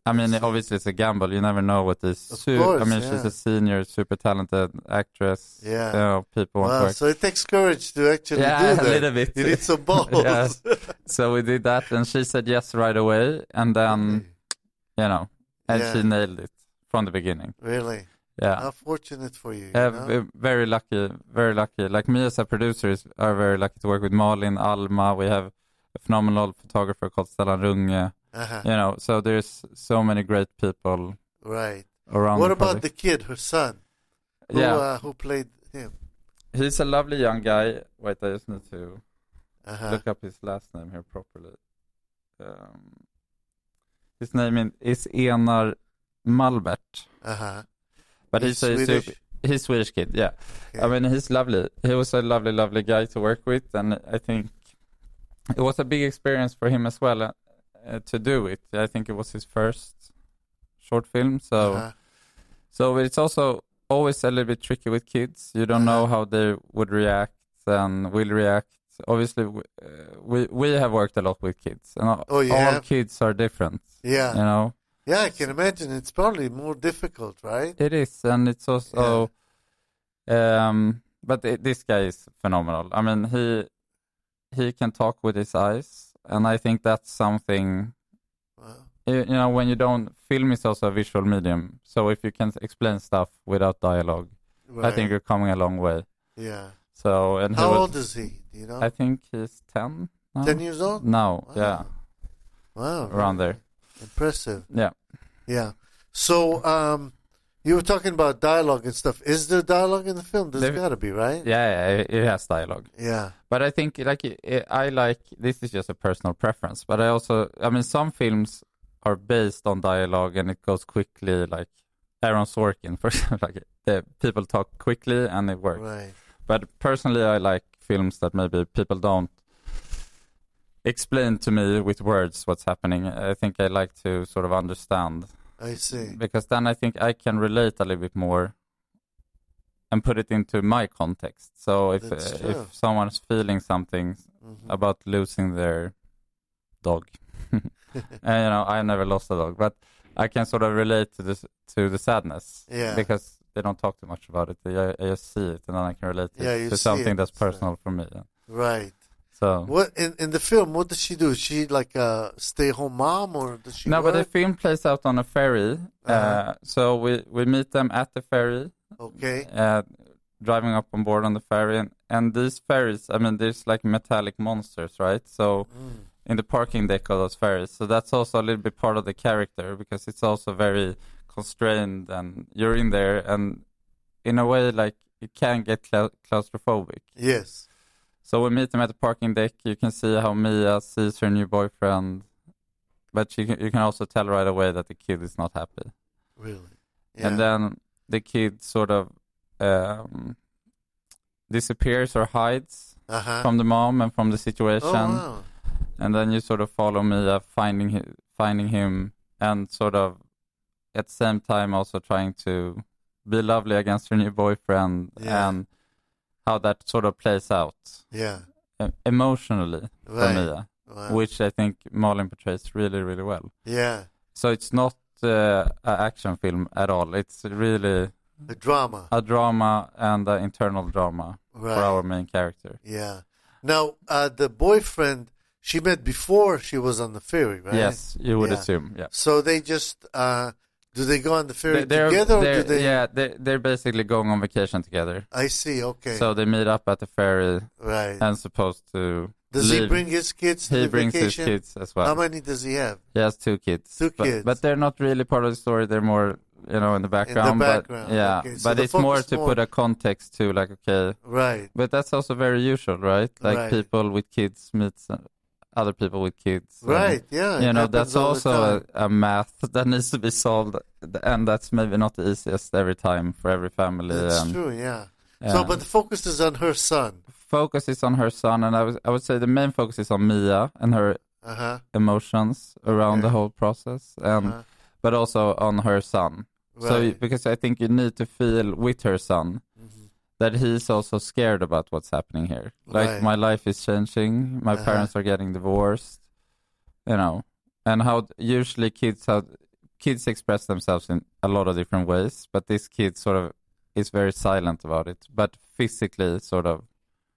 I mean, obviously it's a gamble. You never know what this. Of Su- course, I mean, yeah. she's a senior, super talented actress. Yeah. You know, people want Wow, to work. so it takes courage to actually Yeah, do a that. little bit. You need some balls. Yeah. So we did that, and she said yes right away, and then, Okay. you know, and Yeah. she nailed it from the beginning. Really? Yeah. How fortunate for you. you Yeah, know? v- very lucky, very lucky. Like me as a producer is, are very lucky to work with Malin, Alma. We have a phenomenal photographer called Stellan Runge. Uh-huh. You know, so there's so many great people Right. around. What the about project. the kid, her son? Who, Yeah. uh, who played him? He's a lovely young guy. Wait, I just need to Uh-huh. look up his last name here properly. Um, his name in, is Enar Malbert, Uh-huh. but He's he's, a Swedish? super, he's Swedish kid. Yeah, Okay. I mean he's lovely. He was a lovely, lovely guy to work with, and I think it was a big experience for him as well uh, uh, to do it. I think it was his first short film, so Uh-huh. so it's also always a little bit tricky with kids. You don't know how they would react and will react. Obviously, w- uh, we we have worked a lot with kids, and all, Oh, you all have? kids are different. Yeah. You know, Yeah, I can imagine. It's probably more difficult, right? it is, and it's also. Um, but it, this guy is phenomenal. I mean, he he can talk with his eyes, and I think that's something. Wow. You, you know, when you don't film is also a visual medium. So if you can explain stuff without dialogue, Right. I think you're coming a long way. Yeah. So and he How was, old is he? Do you know? I think he's ten. Now? Ten years old? No, Wow. yeah, Wow. around really there. Impressive. Yeah. Yeah. So, um, you were talking about dialogue and stuff. Is there dialogue in the film? There's There- got to be, right? Yeah, yeah, it, it has dialogue. Yeah. But I think, like, it, it, I like, this is just a personal preference, but I also, I mean, some films are based on dialogue and it goes quickly, like Aaron Sorkin, for example, like, the people talk quickly and it works. Right. But personally, I like films that maybe people don't explain to me with words what's happening. I think I like to sort of understand, I see. because then I think I can relate a little bit more and put it into my context. So if That's uh, true. if someone's feeling something Mhm. about losing their dog, and you know, I never lost a dog, but I can sort of relate to this to the sadness, Yeah. because they don't talk too much about it. I, I just see it, and then I can relate it Yeah, you to see something it, that's so- personal for me. Right. So What in in the film? What does she do? Is she like a stay-home mom, or does she? no, but the work? film plays out on a ferry. Uh-huh. Uh, so we we meet them at the ferry. Okay. Uh, driving up on board on the ferry, and, and these ferries, I mean, there's like metallic monsters, right? So Mm. in the parking deck of those ferries, so that's also a little bit part of the character, because it's also very constrained, and you're in there, and in a way, like, it can get cla- claustrophobic. Yes. So we meet them at the parking deck. You can see how Mia sees her new boyfriend, but you can, you can also tell right away that the kid is not happy. Really. Yeah. And then the kid sort of um, disappears or hides uh-huh. from the mom and from the situation. Oh wow. And then you sort of follow Mia finding hi- finding him, and sort of at the same time also trying to be lovely against her new boyfriend, Yeah. and how that sort of plays out Yeah. uh, emotionally for Right. Mia, Wow. which I think Malin portrays really, really well. Yeah. So it's not uh, an action film at all. It's really The drama. a drama and an internal drama Right. for our main character. Yeah. Now, uh, the boyfriend she met before she was on the ferry, right? Yes, you would Yeah. assume. Yeah. So they just uh, do they go on the ferry They- they're- together? Or they're- do they? Yeah, they're, they're basically going on vacation together. I see. Okay. So they meet up at the ferry right. and supposed to Does he leave. bring his kids to He the brings vacation? his kids as well. How many does he have? He has two kids. Two but, kids. But they're not really part of the story. They're more, you know, in the background. background, But, yeah, okay. So but the it's more focus to more- put a context to, like, okay. Right. But that's also very usual, right? Like Right. people with kids meet uh, other people with kids. and, Right. Yeah. You it know, happens that's all the also time. a, a math that needs to be solved, and that's maybe not the easiest every time for every family. That's and, true. Yeah. yeah. So, but the focus is on her son. Focus is on her son, and I was I would say the main focus is on Mia and her Uh huh. emotions around Okay. the whole process, and Uh-huh. but also on her son. So Right. because I think you need to feel with her son Mhm. that he's also scared about what's happening here. Like, Right. my life is changing, my Uh-huh. parents are getting divorced, you know, and how usually kids have kids express themselves in a lot of different ways, but this kid sort of is very silent about it, but physically sort of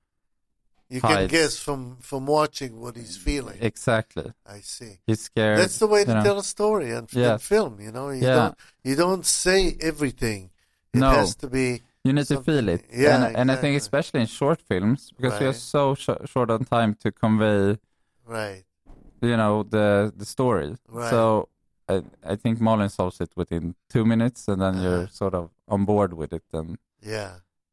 You hides. can guess from, from watching what he's feeling. Exactly. I see. He's scared. That's the way to you know. tell a story in, in Yes. film, you know. You Yeah. don't you don't say everything. It No. has to be You need to something- feel it. Yeah, and, and I think exactly. especially in short films, because we are Right. so sh- short on time to convey, right. you know, the the story. Right. So I, I think Malin solves it within two minutes, and then Uh-huh. you're sort of on board with it. And Yeah.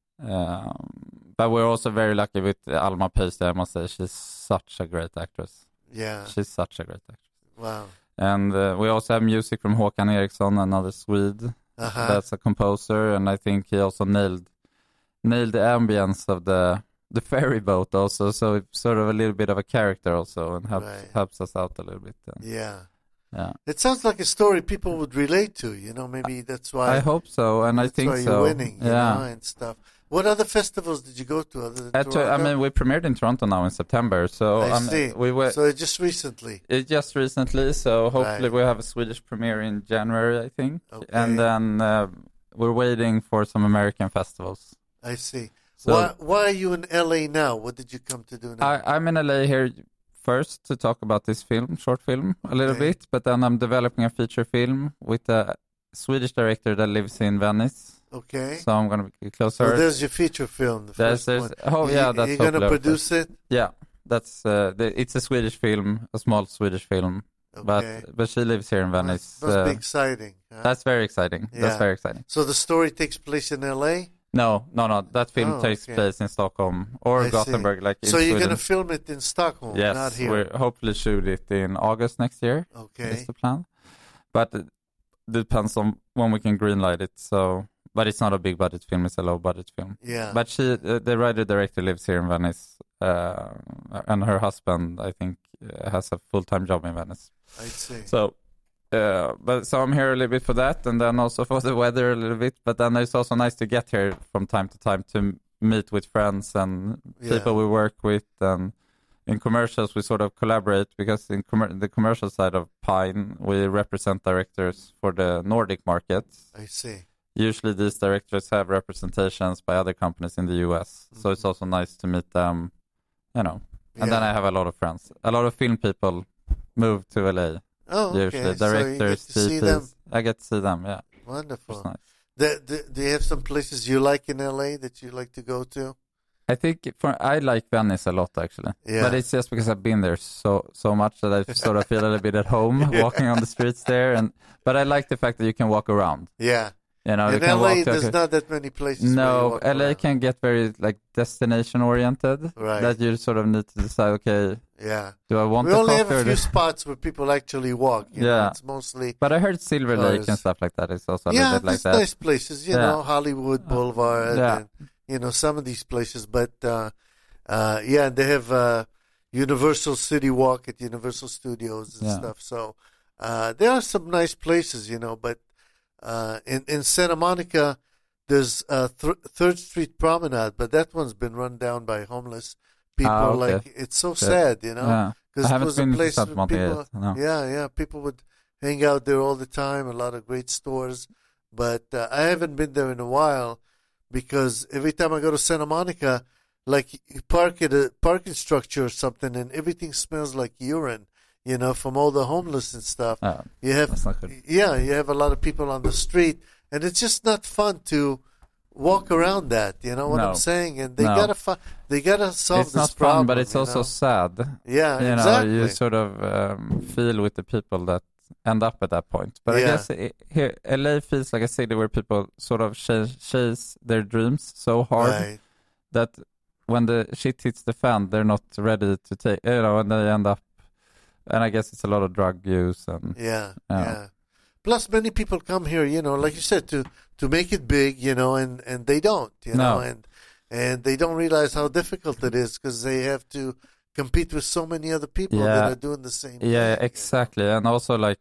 um, but we're also very lucky with Alma Pöyster, I must say. She's such a great actress. Yeah. She's such a great actress. Wow. And uh, we also have music from Håkan Eriksson, another Swede. Uh-huh. That's a composer, and I think he also nailed nailed the ambience of the the ferry boat also. So it's sort of a little bit of a character also, and helps Right. helps us out a little bit. And, Yeah. yeah, It sounds like a story people would relate to, you know, maybe that's why I hope so, and I that's think why so. you're winning, you yeah. know, and stuff. What other festivals did you go to other than At, Toronto? I mean, we premiered in Toronto now in September, so I um, see. we were So just recently. it just recently. So hopefully Right. we have a Swedish premiere in January, I think, Okay. and then uh, we're waiting for some American festivals. I see. So why why are you in L A now? What did you come to do now? I, I'm in L A here first to talk about this film, short film, a little Okay. bit, but then I'm developing a feature film with a Swedish director that lives in Venice. Okay. So I'm going to be So closer. there's your feature film, the There's- first there's- one. oh, yeah, You- that's You're going to hopefully- produce it? Yeah, that's uh, the, it's a Swedish film, a small Swedish film, Okay. but but she lives here in Venice. Must, must be uh, exciting. huh? that's very exciting. Yeah. That's very exciting. So the story takes place in L A? No, no, no. That film Oh, takes okay. place in Stockholm or I see. Gothenburg, like in So you're Sweden. going to film it in Stockholm, Yes, not here? we'll hopefully shoot it in August next year. Okay. Is the plan, but it depends on when we can greenlight it. So, but it's not a big budget film; it's a low budget film. Yeah. But she, uh, the writer director, lives here in Venice, uh, and her husband, I think, uh, has a full time job in Venice. I see. So, uh, but so I'm here a little bit for that, and then also for the weather a little bit. But then it's also nice to get here from time to time to m- meet with friends and Yeah. people we work with, and in commercials we sort of collaborate, because in com- the commercial side of Pine we represent directors for the Nordic markets. I see. Usually these directors have representations by other companies in the U S, so it's also nice to meet them, you know. And then Yeah. I have a lot of friends. A lot of film people move to L A. Oh, okay. Usually So you directors, get to see them. D Ps. I get to see them, yeah. Wonderful. It's nice. The, the, do you have some places you like in L A that you like to go to? I think for I like Venice a lot, actually. Yeah. But it's just because I've been there so so much that I sort of feel a little bit at home walking on the streets there. And but I like the fact that you can walk around. Yeah. You know, you In can L A, walk to- there's not that many places. where you No, walk L A around. can get very like destination oriented. Right. That you sort of need to decide. Okay, Yeah. do I want We to only have coffee a or few do- spots where people actually walk. You know? Yeah. It's mostly. But I heard Silver Lake and Cars. stuff like that is also a Yeah, little bit like there's that. nice places, you Yeah. know, Hollywood Boulevard, yeah. and you know some of these places. But uh, uh, yeah, they have uh, Universal City Walk at Universal Studios and Yeah. stuff. So uh, there are some nice places, you know. But uh, in in Santa Monica, there's uh, th- Third Street Promenade, but that one's been run down by homeless people. Ah, okay. Like it's so Good. sad, you know. Yeah. Because I it haven't was a been to place Santa where Monica people, yet, no. yeah, yeah, people would hang out there all the time. A lot of great stores, but uh, I haven't been there in a while because every time I go to Santa Monica, like you park at a parking structure or something, and everything smells like urine, you know, from all the homeless and stuff. Oh, You have, that's not good. yeah, you have a lot of people on the street, and it's just not fun to walk around that. You know what No. I'm saying? And they No. gotta fi- they gotta solve It's this not problem. fun, but it's you also know? sad. yeah, You know, exactly. you sort of um, feel with the people that end up at that point. But I Yeah. guess it, here, L A feels like a city where people sort of chase, chase their dreams so hard Right. that when the shit hits the fan, they're not ready to take, you know, and they end up, and I guess it's a lot of drug use and, Yeah, Yeah. yeah. Plus, many people come here, you know, like you said, to to make it big, you know, and, and they don't, you know, No. and and they don't realize how difficult it is because they have to compete with so many other people that Yeah. are doing the same. yeah, thing, exactly. And also, like,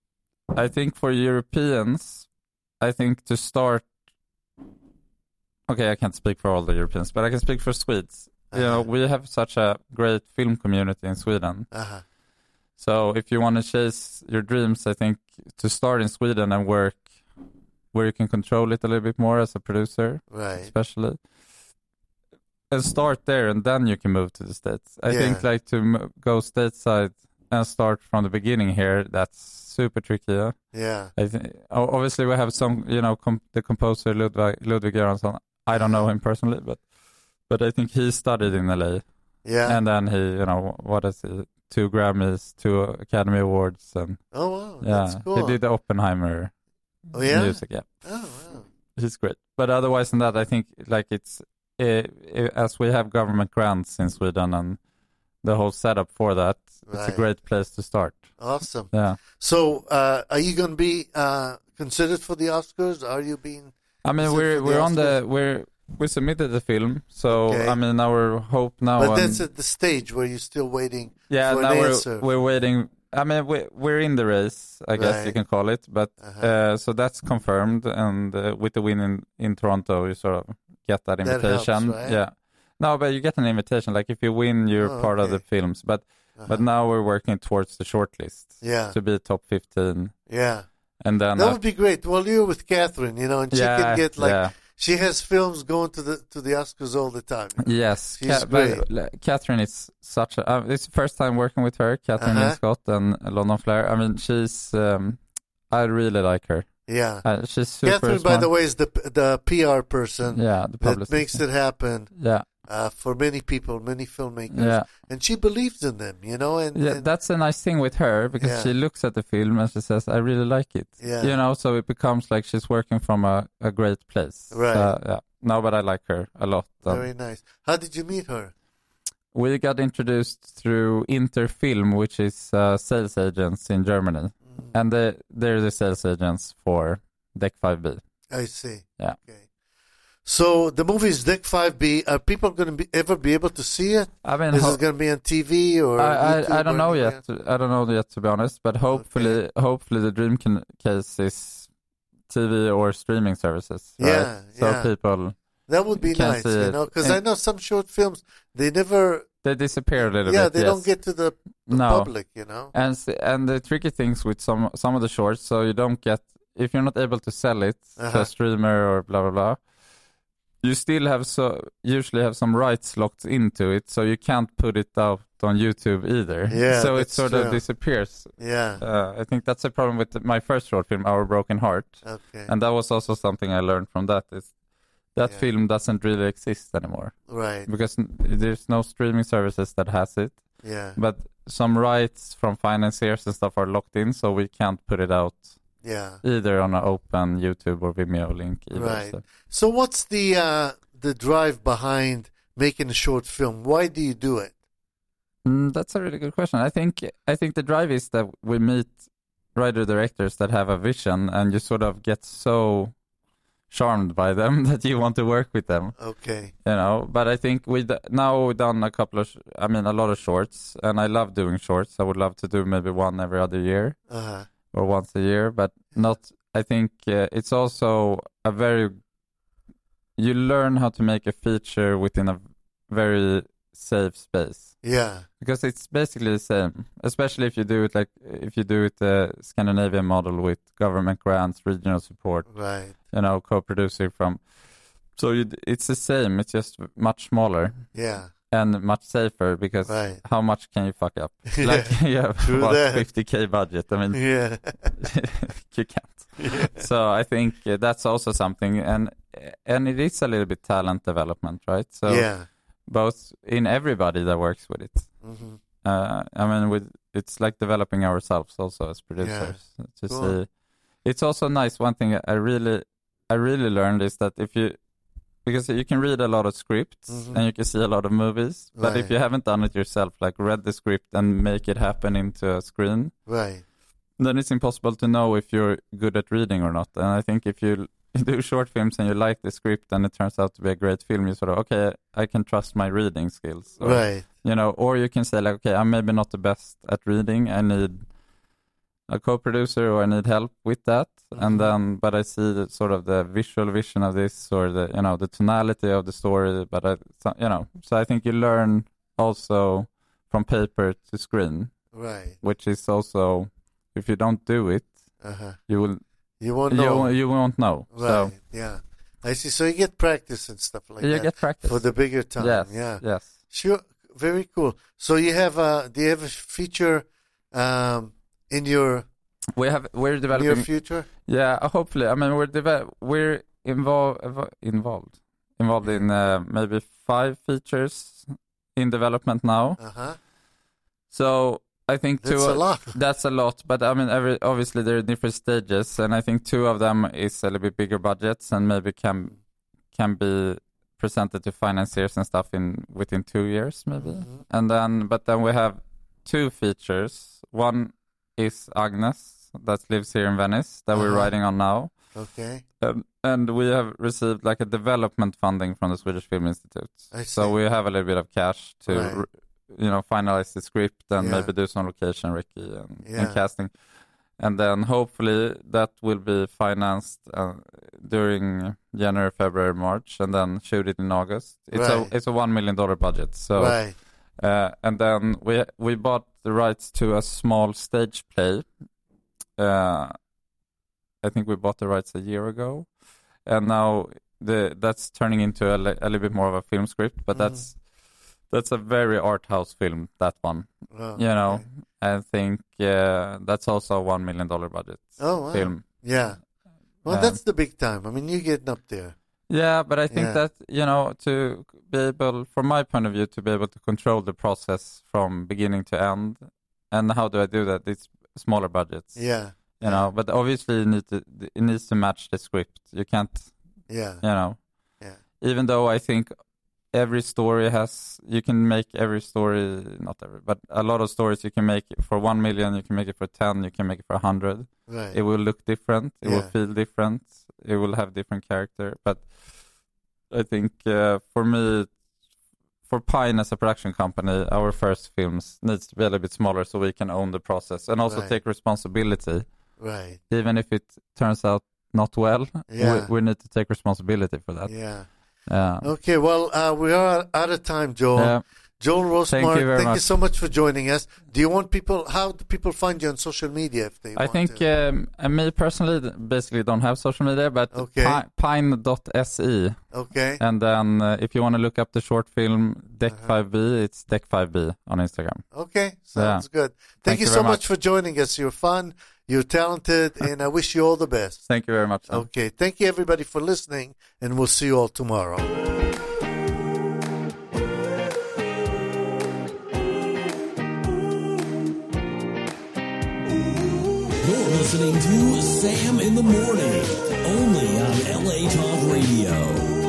I think for Europeans, I think to start, okay, I can't speak for all the Europeans, but I can speak for Swedes. You know, Uh-huh. we have such a great film community in Sweden. You know? Uh-huh. So if you want to chase your dreams, I think to start in Sweden and work where you can control it a little bit more as a producer, right? Especially, and start there, and then you can move to the States. I Yeah. think like to m- go stateside and start from the beginning here, that's super tricky. Yeah. Yeah. I think obviously we have some, you know, com- the composer Ludwig Ludwig Göransson. I don't know him personally, but but I think he studied in L A. Yeah. And then he, you know, what is it? Two Grammys, two Academy Awards, and oh wow, yeah, that's cool. he did the Oppenheimer oh yeah. music. Yeah, Oh wow. he's great. But otherwise than that, I think like it's uh, as we have government grants in Sweden and the whole setup for that, it's Right. a great place to start. Awesome. Yeah. So, uh, are you going to be uh, considered for the Oscars? Are you being? I mean, Is it we're for the we're on the Oscars? we're we submitted the film, so Okay. I mean, our hope now. But and- that's at the stage where you're still waiting yeah, for now an we're answer. we're waiting. I mean, we we're in the race, I guess Right. you can call it. But Uh-huh. uh, so that's confirmed, and uh, with the win in, in Toronto, you sort of get that That invitation. helps, right? Yeah. No, but you get an invitation. Like if you win, you're Oh, part of the okay. films. But Uh-huh. but now we're working towards the shortlist Yeah. to be top fifteen, Yeah. and then That uh, would be great. Well, you're with Catherine, you know, and she yeah, can get like yeah. she has films going to the to the Oscars all the time. Yes, She's Ca- great. but, uh, Catherine is such a. Uh, it's the first time working with her, Catherine Uh-huh. Lynn Scott and London Flair. I mean, she's. Um, I really like her. Yeah. Uh, she's super Catherine, smart. by the way, is the the P R person Yeah, the that publicist. makes it happen Yeah, uh, for many people, many filmmakers, yeah, and she believes in them, you know. And, yeah. and That's a nice thing with her because Yeah. she looks at the film and she says, "I really like it." Yeah. You know, so it becomes like she's working from a, a great place. Right. So, yeah. No, but I like her a lot. Um, very nice. How did you meet her? we got introduced through Interfilm, which is uh, sales agents in Germany, Mm, and they they're the sales agents for Deck five B. I see. Yeah. Okay. So the movie is Deck five B. Are people going to be ever be able to see it? I mean, Is ho- it going to be on T V or? I, YouTube I I don't or know anything yet. I don't know yet, to be honest. But hopefully, hopefully the dream can, case is T V or streaming services. Right? Yeah, So yeah. people That would be Can't nice, see you it. know, because And- I know some short films they never. they disappear a little Yeah, bit. they yes. don't get to the, the No. public, you know. And s- and the tricky things with some some of the shorts, so you don't get if you're not able to sell it to Uh-huh. a streamer or blah blah blah. You still have so usually have some rights locked into it, so you can't put it out on YouTube either. Yeah, so it that's sort true. of disappears. Yeah. Uh, I think that's a problem with my first short film, Our Broken Heart, Okay. and that was also something I learned from that. Is that Yeah. film doesn't really exist anymore Right. because n- there's no streaming services that has it. Yeah. But some rights from financiers and stuff are locked in, so we can't put it out Yeah. either on an open YouTube or Vimeo link either. Right. So. So what's the uh, the drive behind making a short film? Why do you do it? Mm, that's a really good question. I think I think the drive is that we meet writer directors that have a vision, and you sort of get so charmed by them that you want to work with them. Okay. You know, but I think we d- now we've done a couple of, sh- I mean, a lot of shorts, and I love doing shorts. I would love to do maybe one every other year Uh-huh. or once a year, but not. I think uh, it's also a very. You learn how to make a feature within a very safe space Yeah. because it's basically the same. Especially if you do it like if you do it the Scandinavian model with government grants, regional support, Right. you know, co-producing from. So you, it's the same. It's just much smaller Yeah. and much safer because Right. how much can you fuck up? Like you have True about that. fifty K budget. I mean, Yeah. you can't. So I think uh, that's also something, and and it is a little bit talent development, right? So yeah. both in everybody that works with it. Hmm. Uh, I mean, with it's like developing ourselves also as producers to Cool. see. It's also nice. One thing I really, I really learned is that if you, because you can read a lot of scripts Mhm. and you can see a lot of movies, but if Right. you haven't done it yourself, like read the script and make it happen into a screen, Right. then it's impossible to know if you're good at reading or not. And I think if you do short films and you like the script and it turns out to be a great film, you sort of, okay, I can trust my reading skills. Or, Right. you know, or you can say like, okay, I'm maybe not the best at reading. I need a co-producer or I need help with that. Mhm. And then, but I see the, sort of the visual vision of this or the, you know, the tonality of the story. But I, so, you know, so I think you learn also from paper to screen. Right. Which is also, if you don't do it, uh-huh. you will you won't know. You, you won't know. Right. So, yeah. I see. So you get practice and stuff like you that. You get practice for the bigger time. Yes. Yeah. Yes. Sure. Very cool. So you have a do you have a feature um, in your we have we're developing near future? Yeah, uh, hopefully. I mean, we're deve- we're involved involved involved in uh, maybe five features in development now. Uh-huh. So I think two that's a lot. That's a lot, but I mean, every obviously there are different stages, and I think two of them is a little bit bigger budgets and maybe can can be presented to financiers and stuff in within two years maybe. Mm-hmm. And then but then we have two features. One is Agnes that lives here in Venice that uh-huh. we're writing on now. Okay. Um, and we have received like a development funding from the Swedish Film Institute. So we have a little bit of cash to right. you know finalize the script and yeah. maybe do some location Ricky and, yeah. and casting. And then hopefully that will be financed uh, during January, February, March, and then shoot it in August. It's right. a it's a one million dollar budget. So, right. uh, and then we we bought the rights to a small stage play. Uh, I think we bought the rights a year ago, and now the that's turning into a, a little bit more of a film script. But mm-hmm. that's that's a very art house film. That one, oh, you know. Okay. I think uh, that's also a one million dollar budget oh, wow. film. Yeah. Well, um, that's the big time. I mean, you're getting up there. Yeah, but I think yeah. that, you know, to be able, from my point of view, to be able to control the process from beginning to end. And how do I do that? It's smaller budgets. Yeah. You know, but obviously you need to, it needs to match the script. You can't, yeah. you know. Yeah. Even though I think every story has, you can make every story, not every, but a lot of stories you can make for one million, you can make it for ten, you can make it for a hundred. Right. It will look different, it yeah. will feel different, it will have different character. But I think uh, for me, for Pine as a production company, our first films needs to be a little bit smaller so we can own the process and also right. take responsibility. Right. Even if it turns out not well, yeah. we, we need to take responsibility for that. Yeah. Yeah. Okay, well, uh, we are out of time, Joel. Yeah. Joel Rosemar, thank, you, very thank much. you so much for joining us. Do you want people, how do people find you on social media if they I want think, to? um, and me personally, basically don't have social media, but okay. pi- pine dot s e. Okay. And then uh, if you want to look up the short film Deck uh-huh. five B, it's Deck five B on Instagram. Okay, sounds yeah. good. Thank, thank you, you so much. much for joining us. You're fun, you're talented, and I wish you all the best. Thank you very much. Sam. Okay, thank you everybody for listening, and we'll see you all tomorrow. Listening to Sam in the Morning, only on L A Talk Radio.